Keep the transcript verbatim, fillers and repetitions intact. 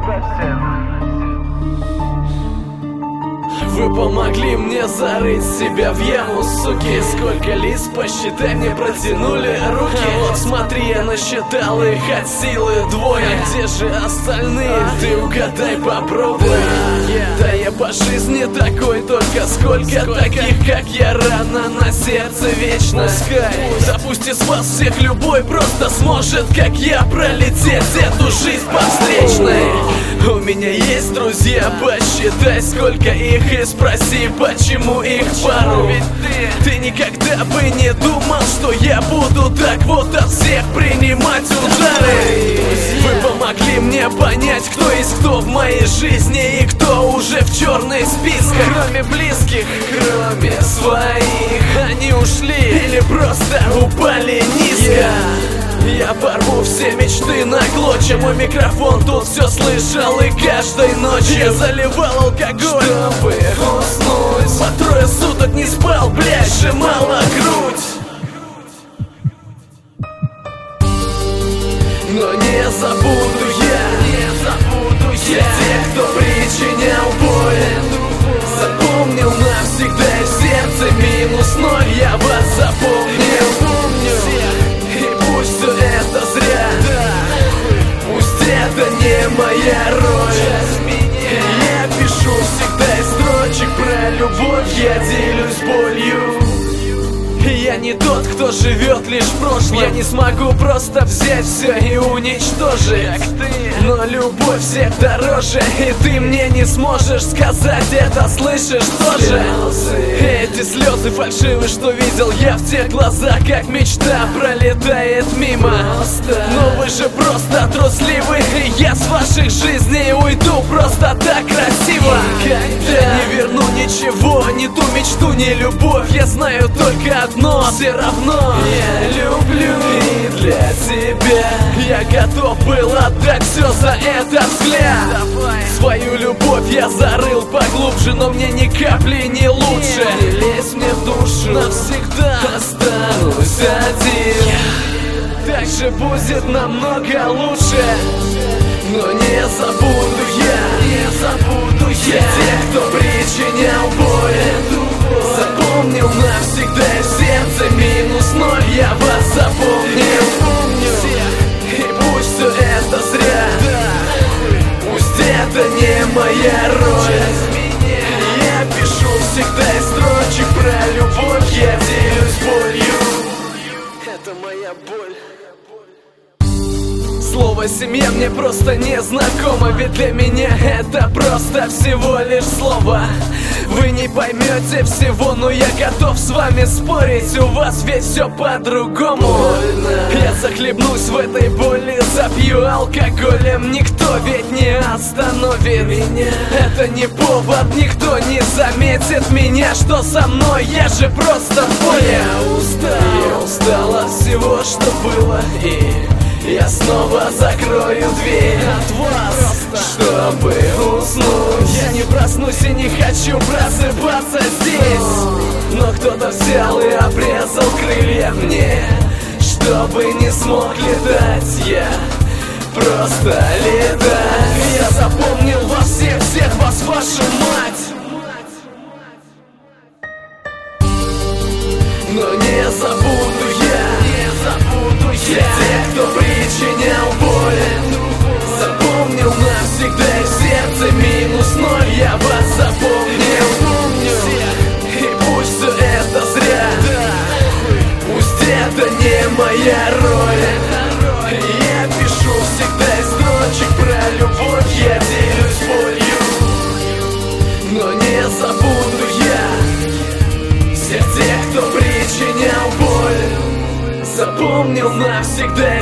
Вы помогли мне зарыть себя в яму, суки. Сколько лис, посчитай, мне протянули руки. Вот смотри, я насчитал их от силы двое. Где же остальные? Ты угадай, попробуй. Да я по жизни такой, только сколько таких, как я, рана на сердце вечно. Да пусть из вас всех любой просто сможет, как я, пролететь эту жизнь по встречной. У меня есть друзья, посчитай, сколько их, и спроси, почему их пару. Ведь ты, ты никогда бы не думал, что я буду так вот от всех принимать удары. Вы помогли мне понять, кто есть кто в моей жизни и кто уже в черных списках. Кроме близких, кроме своих, они ушли или просто упали низко. Я порву все мечты на клочья. Мой микрофон тут все слышал, и каждой ночью я заливал алкоголь, чтобы уснуть. По трое суток не спал, блядь, сжимала грудь. Но не забуду я, не забуду я тех, кто причинял боль. Запомнил навсегда и в сердце минус ноль. Я вас запомнил. Пусть все это зря, пусть это не моя роль. Я пишу всегда из строчек про любовь, я делюсь болью. Я не тот, кто живет лишь в прошлом. Я не смогу просто взять все и уничтожить, как ты. Но любовь всех дороже, и ты мне не сможешь сказать это, слышишь тоже? Эти слезы фальшивые, что видел я в тех глазах, как мечта пролетает мимо. Но вы же просто трусливы, и я с ваших жизней уйду просто так красиво. Когда не верну ничего, ни ту мечту, ни любовь. Я знаю только одно, все равно я люблю. И для тебя я готов был отдать все за этот взгляд. Давай. Свою любовь я зарыл поглубже, но мне ни капли не лучше. Не лезь мне в душу, навсегда останусь один. Так же будет намного лучше. Но не забуду я, не забуду я тех, кто причинял боль. Запомнил навсегда и в сердце минус ноль. Я вас запомнил. И пусть все это зря, пусть это не моя роль. Я пишу всегда из строчек про любовь, я делюсь болью. Это моя боль. Слово «семья» мне просто не знакомо, ведь для меня это просто всего лишь слово. Вы не поймете всего, но я готов с вами спорить. У вас ведь все по-другому. Я захлебнусь в этой боли, запью алкоголем. Никто ведь не остановит меня. Это не повод, никто не заметит меня, что со мной, я же просто в поле. Я устал, я устал от всего, что было, и я снова закрою дверь от вас, чтобы уснуть. Я не проснусь и не хочу просыпаться здесь, но кто-то взял и обрезал крылья мне, чтобы не смог летать я, просто летать. Я запомнил вас всех, всех вас, вашу мать. Но не забуду я, не забуду я тех, кто причинял боль. Запомнил навсегда и в сердце минус ноль. Я вас запомнил. И пусть все это зря, пусть это не моя роль. Я пишу всегда из строчек про любовь, я делюсь болью. Но не забуду я всех тех, кто причинял боль. Запомнил навсегда